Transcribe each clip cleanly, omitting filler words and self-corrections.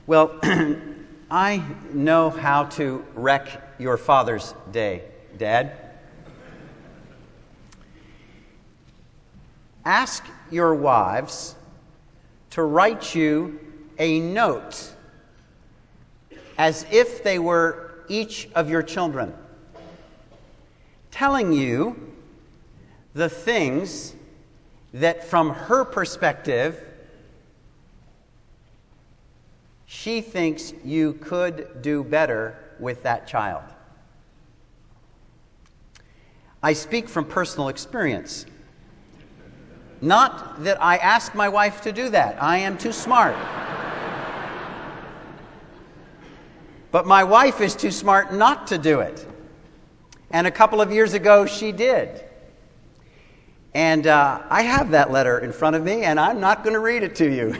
Well, I know how to wreck your Father's Day, Dad. Ask your wives to write you a note as if they were each of your children, telling you the things that from her perspective she thinks you could do better with that child. I speak from personal experience. Not that I ask my wife to do that. I am too smart. But my wife is too smart not to do it. And a couple of years ago, she did. And I have that letter in front of me, and I'm not going to read it to you.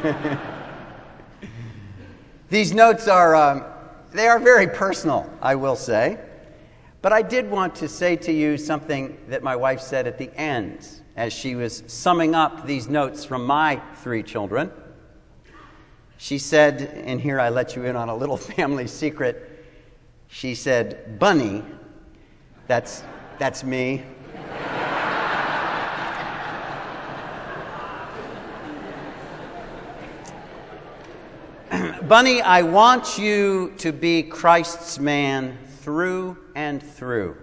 These notes they are very personal, I will say. But I did want to say to you something that my wife said at the end as she was summing up these notes from my 3 children. She said, and here I let you in on a little family secret, she said, "Bunny," that's me. "Bunny, I want you to be Christ's man through and through.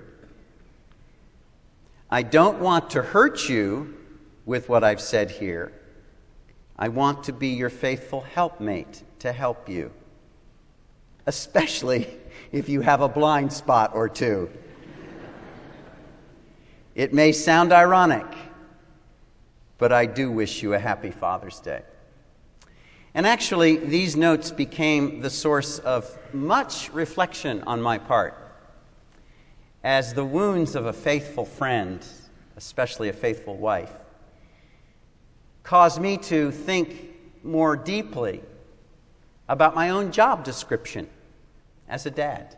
I don't want to hurt you with what I've said here. I want to be your faithful helpmate to help you, especially if you have a blind spot or two. It may sound ironic, but I do wish you a happy Father's Day." And actually, these notes became the source of much reflection on my part, as the wounds of a faithful friend, especially a faithful wife, caused me to think more deeply about my own job description as a dad.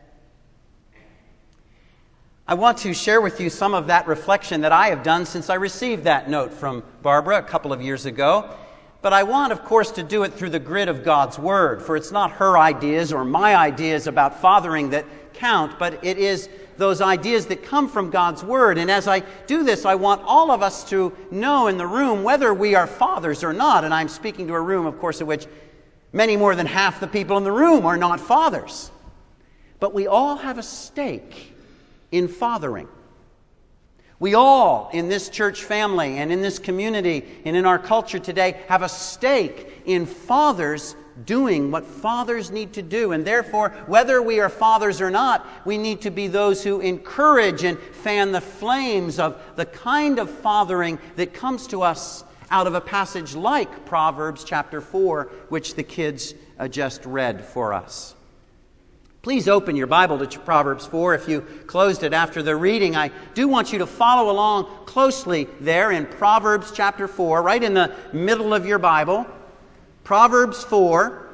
I want to share with you some of that reflection that I have done since I received that note from Barbara a couple of years ago. But I want, of course, to do it through the grid of God's Word, for it's not her ideas or my ideas about fathering that count, but it is those ideas that come from God's Word. And as I do this, I want all of us to know in the room whether we are fathers or not. And I'm speaking to a room, of course, in which many more than half the people in the room are not fathers. But we all have a stake in fathering. We all in this church family and in this community and in our culture today have a stake in fathers doing what fathers need to do. And therefore, whether we are fathers or not, we need to be those who encourage and fan the flames of the kind of fathering that comes to us out of a passage like Proverbs chapter 4, which the kids just read for us. Please open your Bible to Proverbs 4. If you closed it after the reading, I do want you to follow along closely there in Proverbs chapter 4, right in the middle of your Bible. Proverbs 4.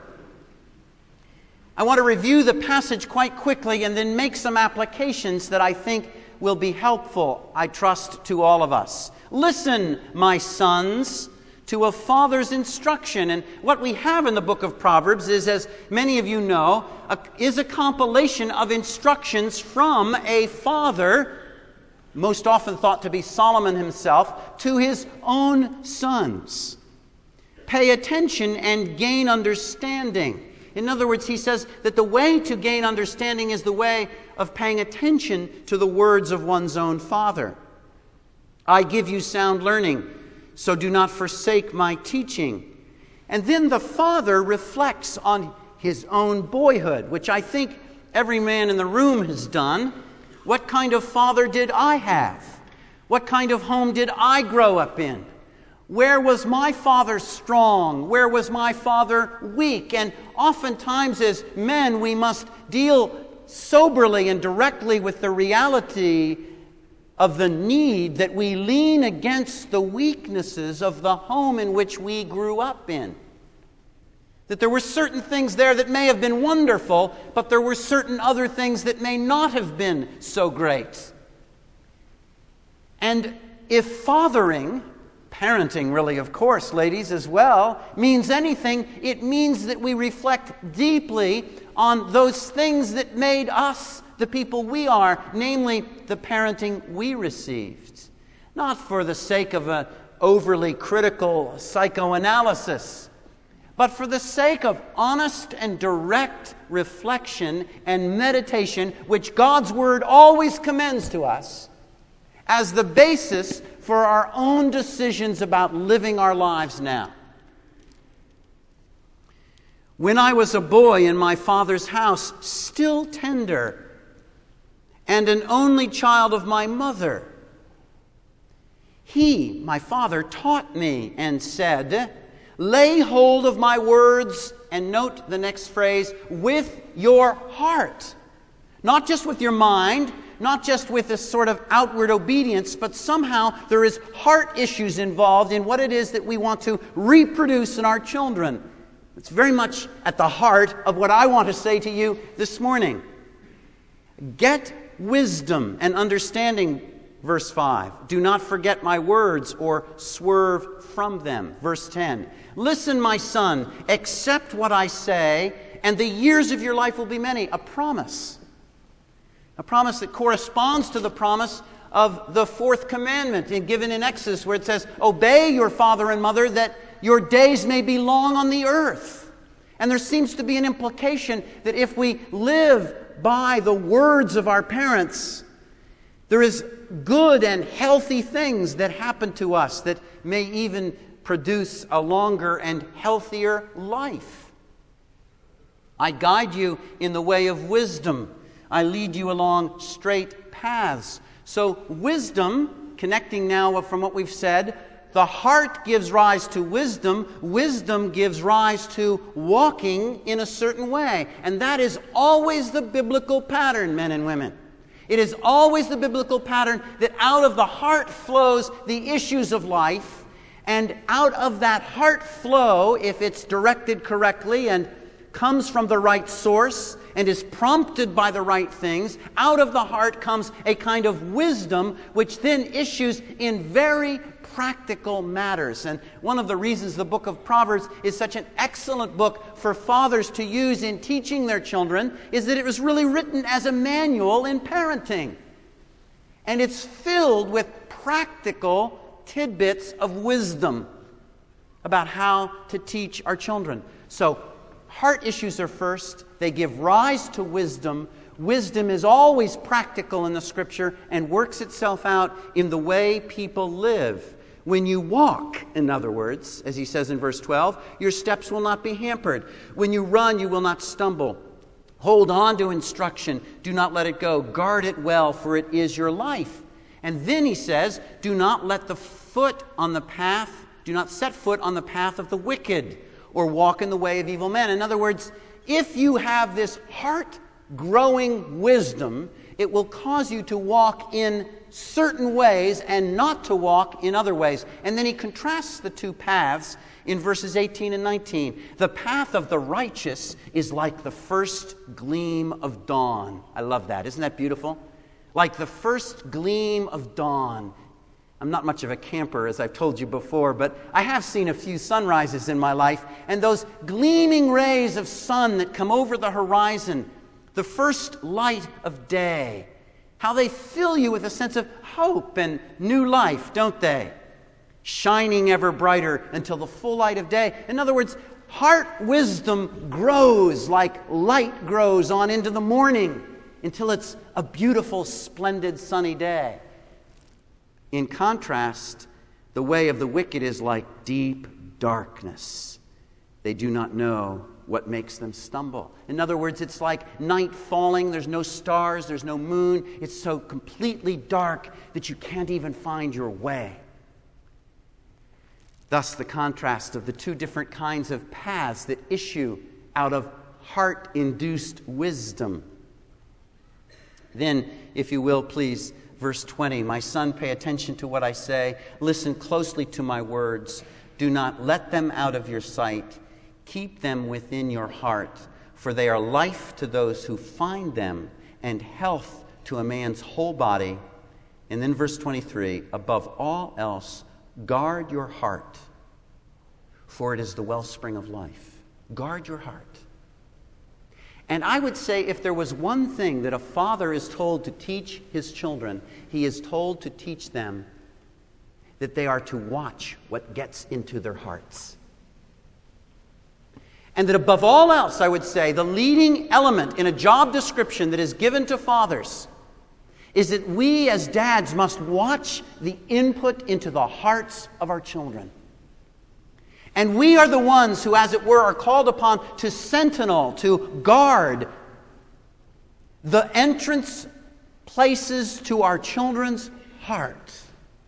I want to review the passage quite quickly and then make some applications that I think will be helpful, I trust, to all of us. "Listen, my sons, to a father's instruction." And what we have in the book of Proverbs is, as many of you know, is a compilation of instructions from a father, most often thought to be Solomon himself, to his own sons. Pay attention and gain understanding. In other words, he says that the way to gain understanding is the way of paying attention to the words of one's own father. "I give you sound learning, so do not forsake my teaching." And then the father reflects on his own boyhood, which I think every man in the room has done. What kind of father did I have? What kind of home did I grow up in? Where was my father strong? Where was my father weak? And oftentimes as men, we must deal soberly and directly with the reality of the need that we lean against the weaknesses of the home in which we grew up in. That there were certain things there that may have been wonderful, but there were certain other things that may not have been so great. And if fathering parenting, really, of course, ladies, as well, means anything, it means that we reflect deeply on those things that made us the people we are, namely the parenting we received. Not for the sake of an overly critical psychoanalysis, but for the sake of honest and direct reflection and meditation, which God's Word always commends to us as the basis for our own decisions about living our lives now. When I was a boy in my father's house, still tender, and an only child of my mother, he, my father, taught me and said, "Lay hold of my words," and note the next phrase, "with your heart." Not just with your mind, not just with this sort of outward obedience, but somehow there is heart issues involved in what it is that we want to reproduce in our children. It's very much at the heart of what I want to say to you this morning. Get wisdom and understanding, verse 5. Do not forget my words or swerve from them. Verse 10. Listen, my son, accept what I say, and the years of your life will be many. A promise. A promise that corresponds to the promise of the fourth commandment given in Exodus, where it says, "Obey your father and mother, that your days may be long on the earth." And there seems to be an implication that if we live by the words of our parents, there is good and healthy things that happen to us that may even produce a longer and healthier life. I guide you in the way of wisdom. I lead you along straight paths. So wisdom, connecting now from what we've said, the heart gives rise to wisdom. Wisdom gives rise to walking in a certain way. And that is always the biblical pattern, men and women. It is always the biblical pattern that out of the heart flows the issues of life. And out of that heart flow, if it's directed correctly and comes from the right source and is prompted by the right things, out of the heart comes a kind of wisdom which then issues in very practical matters. And one of the reasons the book of Proverbs is such an excellent book for fathers to use in teaching their children is that it was really written as a manual in parenting. And it's filled with practical tidbits of wisdom about how to teach our children. So, heart issues are first. They give rise to wisdom. Wisdom is always practical in the Scripture and works itself out in the way people live. When you walk, in other words, as he says in verse 12, your steps will not be hampered. When you run, you will not stumble. Hold on to instruction. Do not let it go. Guard it well, for it is your life. And then he says, do not set foot on the path of the wicked, or walk in the way of evil men. In other words, if you have this heart-growing wisdom, it will cause you to walk in certain ways and not to walk in other ways. And then he contrasts the two paths in verses 18 and 19. The path of the righteous is like the first gleam of dawn. I love that. Isn't that beautiful? Like the first gleam of dawn. I'm not much of a camper, as I've told you before, but I have seen a few sunrises in my life, and those gleaming rays of sun that come over the horizon, the first light of day, how they fill you with a sense of hope and new life, don't they? Shining ever brighter until the full light of day. In other words, heart wisdom grows like light grows on into the morning until it's a beautiful, splendid, sunny day. In contrast, the way of the wicked is like deep darkness. They do not know what makes them stumble. In other words, it's like night falling. There's no stars, there's no moon. It's so completely dark that you can't even find your way. Thus, the contrast of the two different kinds of paths that issue out of heart-induced wisdom. Then, if you will, please, verse 20, my son, pay attention to what I say. Listen closely to my words. Do not let them out of your sight. Keep them within your heart, for they are life to those who find them and health to a man's whole body. And then verse 23, above all else, Guard your heart, for it is the wellspring of life. Guard your heart. And I would say if there was one thing that a father is told to teach his children, he is told to teach them that they are to watch what gets into their hearts. And that above all else, I would say, the leading element in a job description that is given to fathers is that we as dads must watch the input into the hearts of our children. And we are the ones who, as it were, are called upon to sentinel, to guard the entrance places to our children's hearts.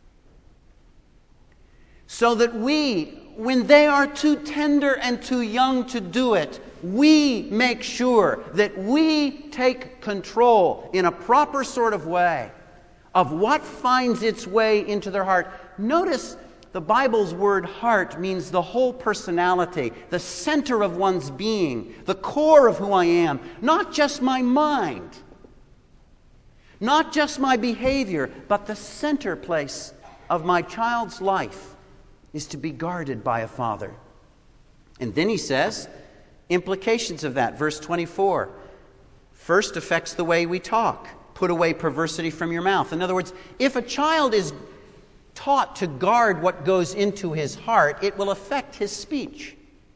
So that we, when they are too tender and too young to do it, we make sure that we take control in a proper sort of way of what finds its way into their heart. Notice the Bible's word heart means the whole personality, the center of one's being, the core of who I am, not just my mind, not just my behavior, but the center place of my child's life is to be guarded by a father. And then he says, implications of that. Verse 24. First affects the way we talk. Put away perversity from your mouth. In other words, if a child is taught to guard what goes into his heart, it will affect his speech.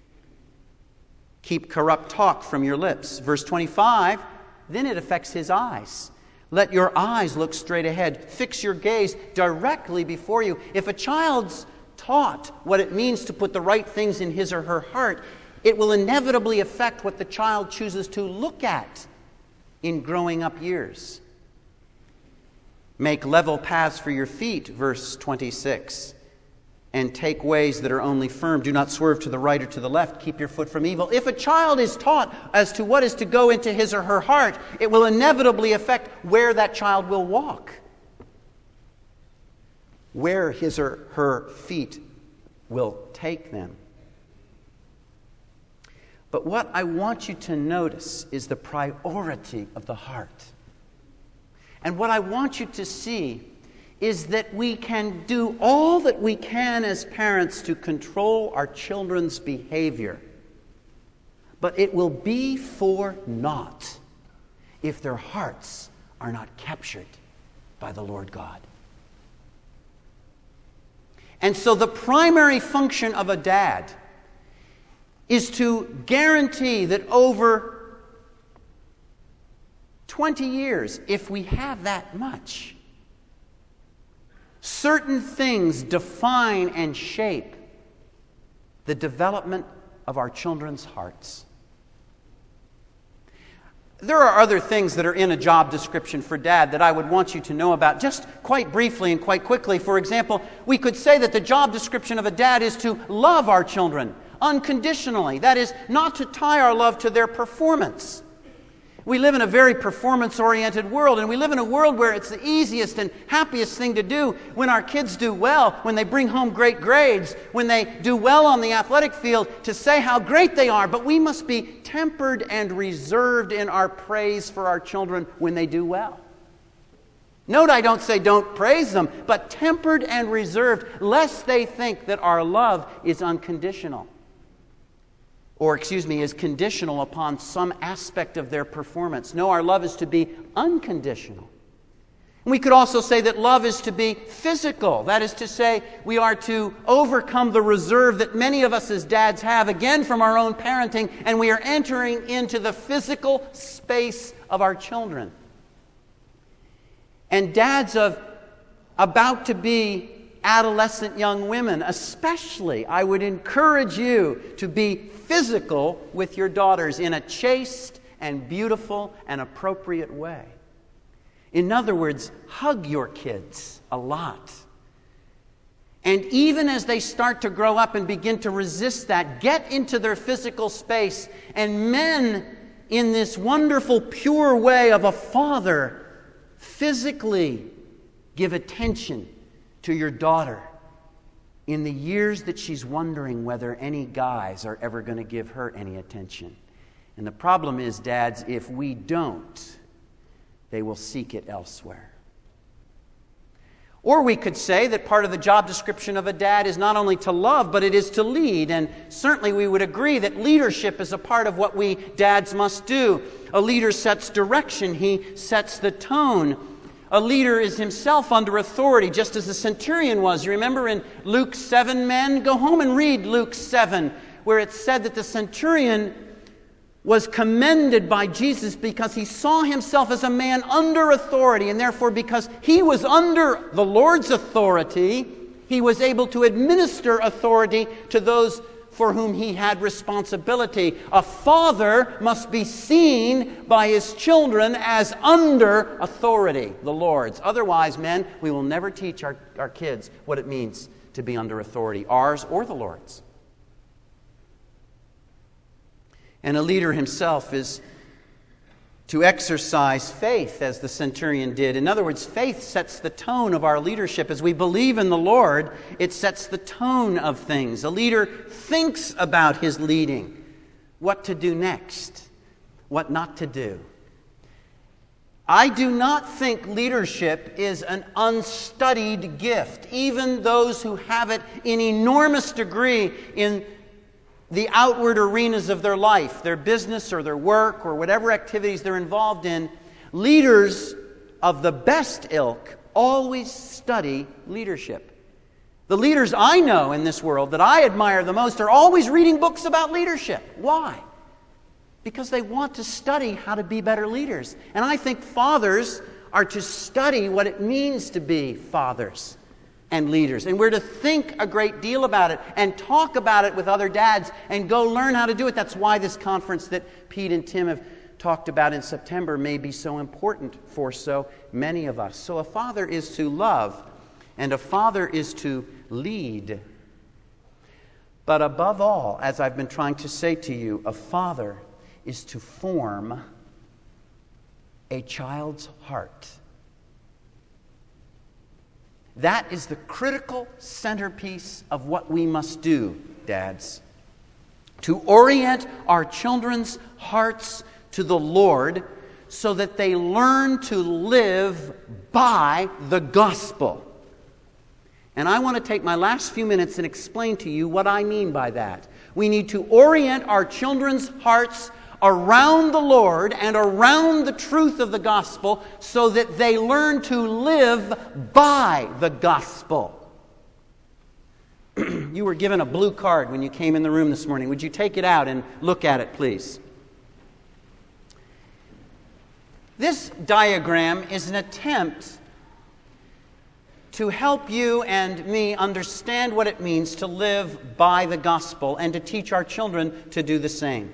Keep corrupt talk from your lips. Verse 25, then it affects his eyes. Let your eyes look straight ahead. Fix your gaze directly before you. If a child's taught what it means to put the right things in his or her heart, it will inevitably affect what the child chooses to look at in growing up years. Make level paths for your feet, verse 26, and take ways that are only firm. Do not swerve to the right or to the left. Keep your foot from evil. If a child is taught as to what is to go into his or her heart, it will inevitably affect where that child will walk, where his or her feet will take them. But what I want you to notice is the priority of the heart. And what I want you to see is that we can do all that we can as parents to control our children's behavior. But it will be for naught if their hearts are not captured by the Lord God. And so the primary function of a dad is to guarantee that over 20 years, if we have that much, certain things define and shape the development of our children's hearts. There are other things that are in a job description for dad that I would want you to know about, just quite briefly and quite quickly. For example, we could say that the job description of a dad is to love our children unconditionally. That is, not to tie our love to their performance. We live in a very performance-oriented world, and we live in a world where it's the easiest and happiest thing to do when our kids do well, when they bring home great grades, when they do well on the athletic field, to say how great they are. But we must be tempered and reserved in our praise for our children when they do well. Note, I don't say don't praise them, but tempered and reserved, lest they think that our love is unconditional. Is conditional upon some aspect of their performance. No, our love is to be unconditional. And we could also say that love is to be physical. That is to say, we are to overcome the reserve that many of us as dads have, again from our own parenting, and we are entering into the physical space of our children. And dads of about to be adolescent young women, especially, I would encourage you to be physical with your daughters in a chaste and beautiful and appropriate way. In other words, hug your kids a lot. And even as they start to grow up and begin to resist that, get into their physical space. And men, in this wonderful, pure way of a father, physically give attention to your daughter in the years that she's wondering whether any guys are ever going to give her any attention. And the problem is, dads, if we don't, they will seek it elsewhere. Or we could say that part of the job description of a dad is not only to love, but it is to lead. And certainly we would agree that leadership is a part of what we dads must do. A leader sets direction. He sets the tone. A leader is himself under authority, just as the centurion was. You remember in Luke 7, men? Go home and read Luke 7, where it said that the centurion was commended by Jesus because he saw himself as a man under authority, and therefore because he was under the Lord's authority, he was able to administer authority to those for whom he had responsibility. A father must be seen by his children as under authority, the Lord's. Otherwise, men, we will never teach our kids what it means to be under authority, ours or the Lord's. And a leader himself is to exercise faith as the centurion did. In other words, faith sets the tone of our leadership. As we believe in the Lord, it sets the tone of things. A leader thinks about his leading, what to do next, what not to do. I do not think leadership is an unstudied gift. Even those who have it in enormous degree in the outward arenas of their life, their business or their work or whatever activities they're involved in, leaders of the best ilk always study leadership. The leaders I know in this world that I admire the most are always reading books about leadership. Why? Because they want to study how to be better leaders. And I think fathers are to study what it means to be fathers and leaders. And we're to think a great deal about it and talk about it with other dads and go learn how to do it. That's why this conference that Pete and Tim have talked about in September may be so important for so many of us. So a father is to love and a father is to lead. But above all, as I've been trying to say to you, a father is to form a child's heart. That is the critical centerpiece of what we must do, dads. To orient our children's hearts to the Lord so that they learn to live by the gospel. And I want to take my last few minutes and explain to you what I mean by that. We need to orient our children's hearts around the Lord and around the truth of the gospel so that they learn to live by the gospel. You were given a blue card when you came in the room this morning. Would you take it out and look at it, please? This diagram is an attempt to help you and me understand what it means to live by the gospel and to teach our children to do the same.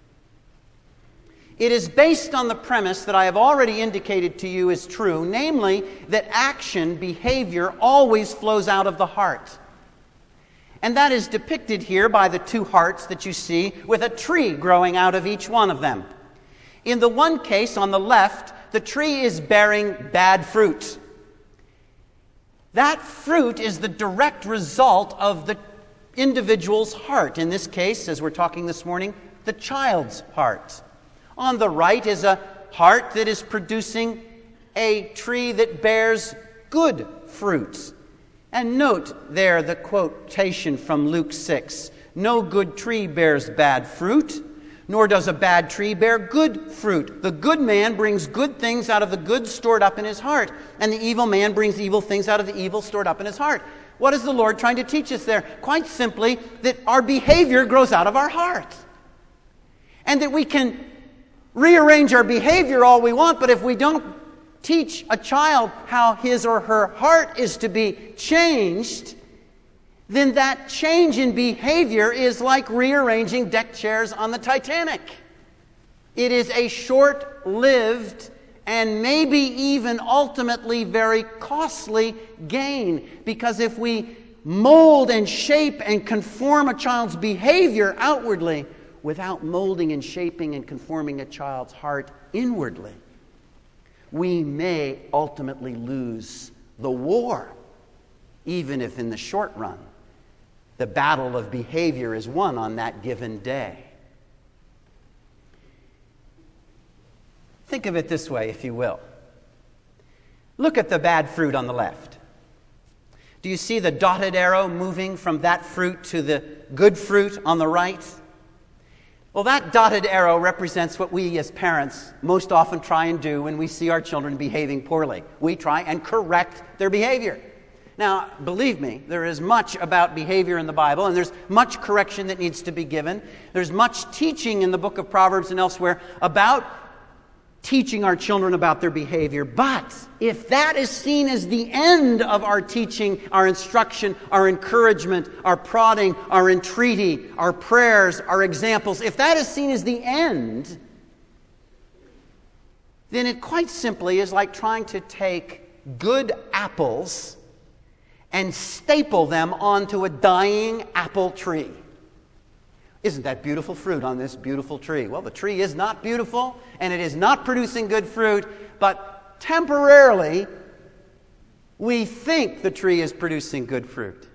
It is based on the premise that I have already indicated to you is true, namely that action, behavior, always flows out of the heart. And that is depicted here by the two hearts that you see with a tree growing out of each one of them. In the one case on the left, the tree is bearing bad fruit. That fruit is the direct result of the individual's heart. In this case, as we're talking this morning, the child's heart. On the right is a heart that is producing a tree that bears good fruit. And note there the quotation from Luke 6. No good tree bears bad fruit, nor does a bad tree bear good fruit. The good man brings good things out of the good stored up in his heart, and the evil man brings evil things out of the evil stored up in his heart. What is the Lord trying to teach us there? Quite simply, that our behavior grows out of our heart. And that we can rearrange our behavior all we want, but if we don't teach a child how his or her heart is to be changed, then that change in behavior is like rearranging deck chairs on the Titanic. It is a short-lived and maybe even ultimately very costly gain, because if we mold and shape and conform a child's behavior outwardly without molding and shaping and conforming a child's heart inwardly, we may ultimately lose the war, even if in the short run the battle of behavior is won on that given day. Think of it this way, if you will. Look at the bad fruit on the left. Do you see the dotted arrow moving from that fruit to the good fruit on the right? Well, that dotted arrow represents what we as parents most often try and do when we see our children behaving poorly. We try and correct their behavior. Now, believe me, there is much about behavior in the Bible, and there's much correction that needs to be given. There's much teaching in the book of Proverbs and elsewhere about teaching our children about their behavior. But if that is seen as the end of our teaching, our instruction, our encouragement, our prodding, our entreaty, our prayers, our examples, if that is seen as the end, then it quite simply is like trying to take good apples and staple them onto a dying apple tree. Isn't that beautiful fruit on this beautiful tree? Well, the tree is not beautiful, and it is not producing good fruit, but temporarily, we think the tree is producing good fruit.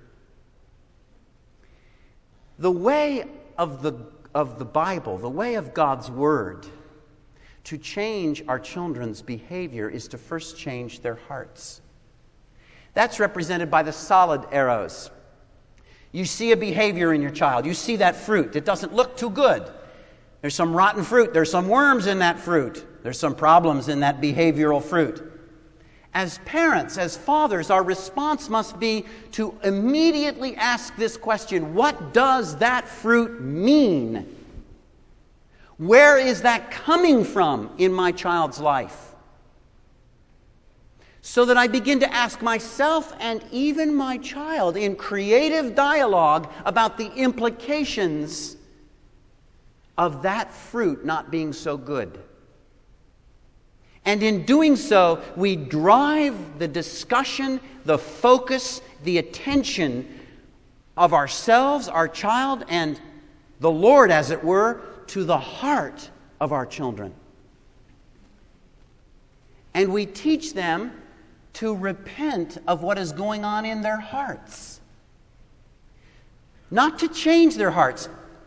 The way of the Bible, the way of God's Word, to change our children's behavior is to first change their hearts. That's represented by the solid arrows. You see a behavior in your child. You see that fruit. It doesn't look too good. There's some rotten fruit. There's some worms in that fruit. There's some problems in that behavioral fruit. As parents, as fathers, our response must be to immediately ask this question: what does that fruit mean? Where is that coming from in my child's life? So that I begin to ask myself and even my child in creative dialogue about the implications of that fruit not being so good. And in doing so, we drive the discussion, the focus, the attention of ourselves, our child, and the Lord, as it were, to the heart of our children. And we teach them to repent of what is going on in their hearts. Not to change their hearts.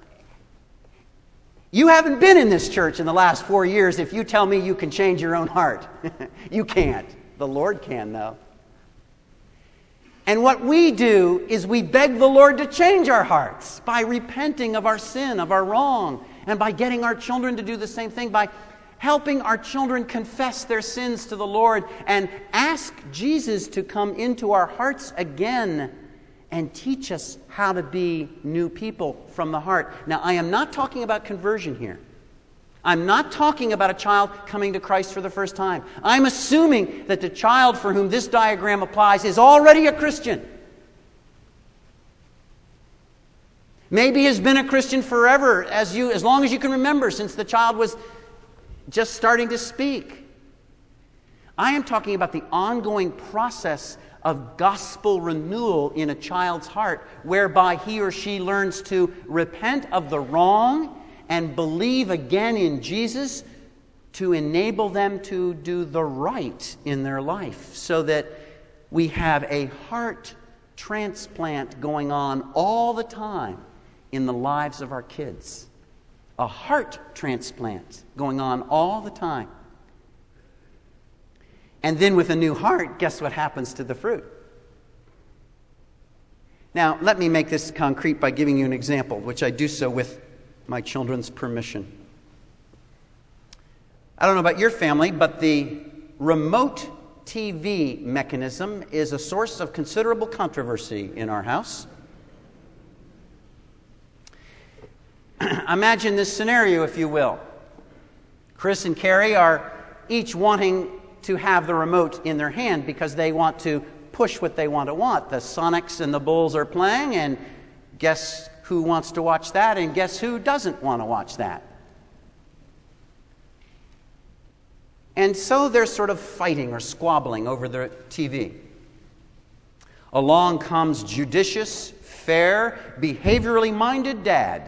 You haven't been in this church in the last 4 years if you tell me you can change your own heart. You can't. The Lord can, though. And what we do is we beg the Lord to change our hearts by repenting of our sin, of our wrong, and by getting our children to do the same thing, by helping our children confess their sins to the Lord and ask Jesus to come into our hearts again and teach us how to be new people from the heart. Now, I am not talking about conversion here. I'm not talking about a child coming to Christ for the first time. I'm assuming that the child for whom this diagram applies is already a Christian. Maybe has been a Christian forever, as long as you can remember, since the child was just starting to speak. I am talking about the ongoing process of gospel renewal in a child's heart, whereby he or she learns to repent of the wrong and believe again in Jesus to enable them to do the right in their life, so that we have a heart transplant going on all the time in the lives of our kids. A heart transplant going on all the time. And then with a new heart, guess what happens to the fruit? Now, let me make this concrete by giving you an example, which I do so with my children's permission. I don't know about your family, but the remote TV mechanism is a source of considerable controversy in our house. Imagine this scenario, if you will. Chris and Carrie are each wanting to have the remote in their hand because they want to push what they want to want. The Sonics and the Bulls are playing, and guess who wants to watch that, and guess who doesn't want to watch that? And so they're sort of fighting or squabbling over the TV. Along comes judicious, fair, behaviorally minded dad.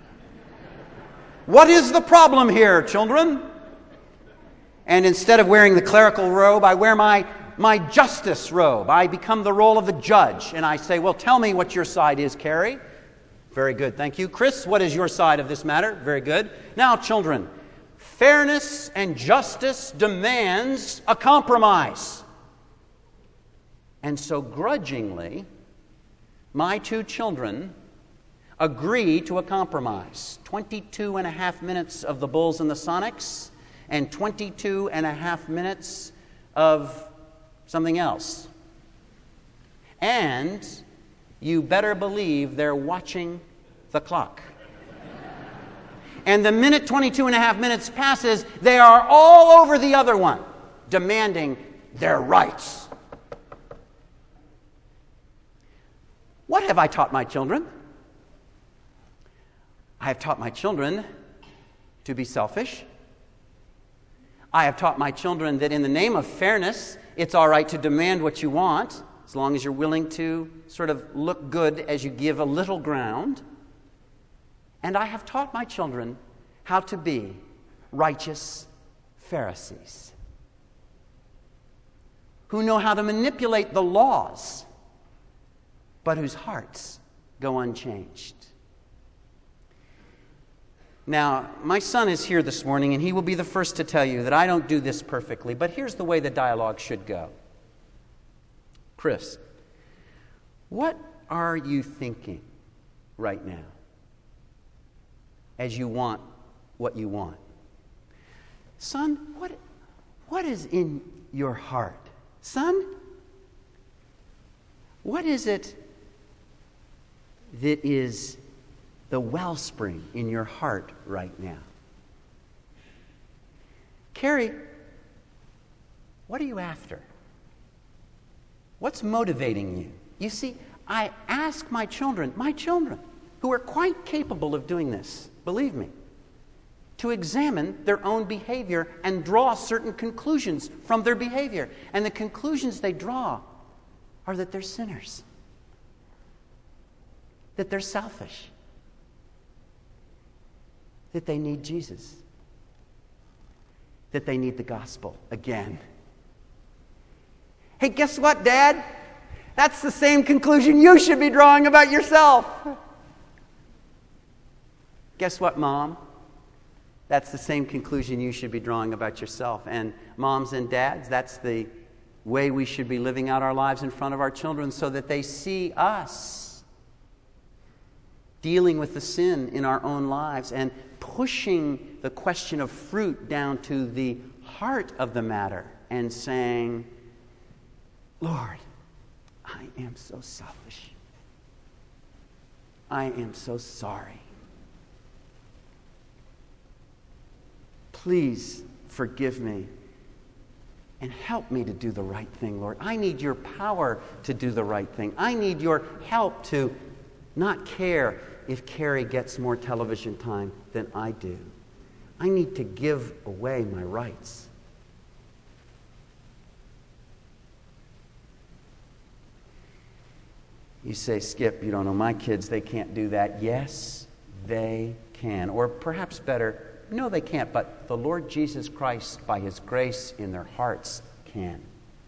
What is the problem here, children? And instead of wearing the clerical robe, I wear my justice robe. I become the role of the judge. And I say, well, tell me what your side is, Carrie. Very good, thank you. Chris, what is your side of this matter? Very good. Now, children, fairness and justice demands a compromise. And so grudgingly, my two children agree to a compromise. 22 and a half minutes of the Bulls and the Sonics, and 22 and a half minutes of something else. And you better believe they're watching the clock. And the minute 22 and a half minutes passes, they are all over the other one, demanding their rights. What have I taught my children? I have taught my children to be selfish. I have taught my children that in the name of fairness, it's all right to demand what you want, as long as you're willing to sort of look good as you give a little ground. And I have taught my children how to be righteous Pharisees, who know how to manipulate the laws, but whose hearts go unchanged. Now, my son is here this morning, and he will be the first to tell you that I don't do this perfectly, but here's the way the dialogue should go. Chris, what are you thinking right now as you want what you want? Son, what is in your heart? Son, what is it that is the wellspring in your heart right now? Carrie, what are you after? What's motivating you? You see, I ask my children, who are quite capable of doing this, believe me, to examine their own behavior and draw certain conclusions from their behavior. And the conclusions they draw are that they're sinners, that they're selfish, that they need Jesus, that they need the gospel again. Hey, guess what, Dad? That's the same conclusion you should be drawing about yourself. Guess what, Mom? That's the same conclusion you should be drawing about yourself. And moms and dads, that's the way we should be living out our lives in front of our children, so that they see us dealing with the sin in our own lives and pushing the question of fruit down to the heart of the matter and saying, Lord, I am so selfish. I am so sorry. Please forgive me and help me to do the right thing, Lord. I need your power to do the right thing. I need your help to not care if Carrie gets more television time than I do. I need to give away my rights. You say, Skip, you don't know my kids, they can't do that. Yes, they can. Or perhaps better, no, they can't, but the Lord Jesus Christ, by His grace in their hearts, can.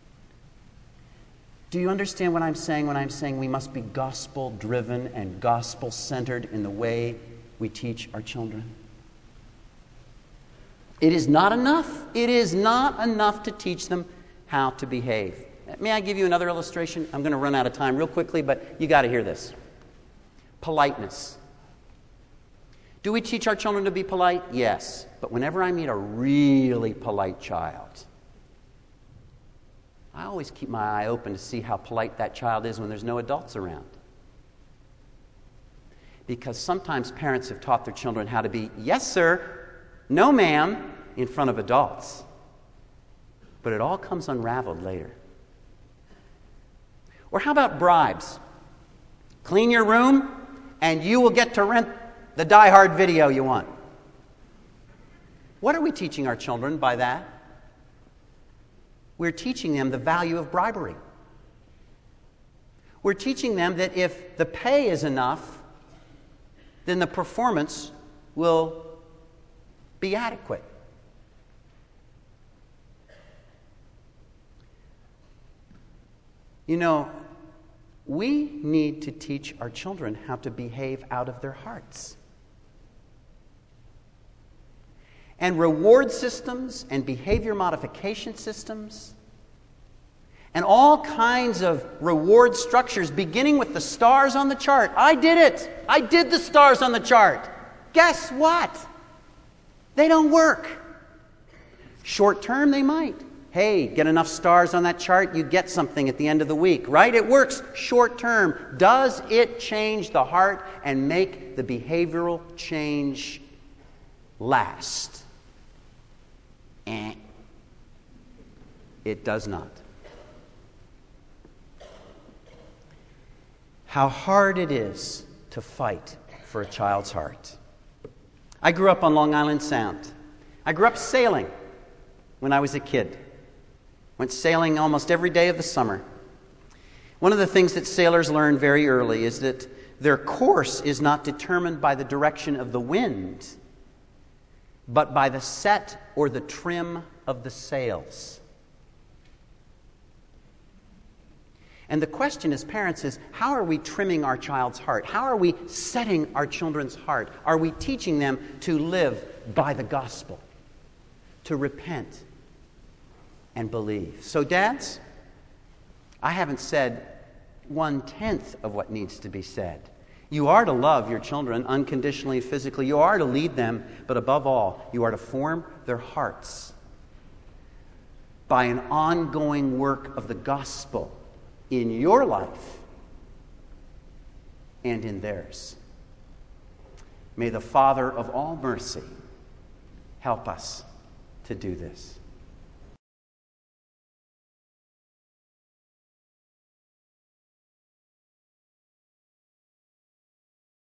Do you understand what I'm saying when I'm saying we must be gospel-driven and gospel-centered in the way we teach our children? It is not enough. It is not enough to teach them how to behave. May I give you another illustration? I'm going to run out of time real quickly, but you got to hear this. Politeness. Do we teach our children to be polite? Yes. But whenever I meet a really polite child, I always keep my eye open to see how polite that child is when there's no adults around. Because sometimes parents have taught their children how to be, yes, sir, no, ma'am, in front of adults. But it all comes unraveled later. Or how about bribes? Clean your room, and you will get to rent the Die Hard video you want. What are we teaching our children by that? We're teaching them the value of bribery. We're teaching them that if the pay is enough, then the performance will be adequate. You know, we need to teach our children how to behave out of their hearts. And reward systems and behavior modification systems and all kinds of reward structures, beginning with the stars on the chart. I did it. I did the stars on the chart. Guess what? They don't work. Short term, they might. Hey, get enough stars on that chart, you get something at the end of the week, right? It works short term. Does it change the heart and make the behavioral change last? It does not. How hard it is to fight for a child's heart. I grew up on Long Island Sound. I grew up sailing when I was a kid. Went sailing almost every day of the summer. One of the things that sailors learn very early is that their course is not determined by the direction of the wind, but by the set or the trim of the sails. And the question as parents is, how are we trimming our child's heart? How are we setting our children's heart? Are we teaching them to live by the gospel, to repent and believe? So dads, I haven't said 1/10 of what needs to be said. You are to love your children unconditionally, physically. You are to lead them, but above all, you are to form their hearts by an ongoing work of the gospel in your life and in theirs. May the Father of all mercy help us to do this.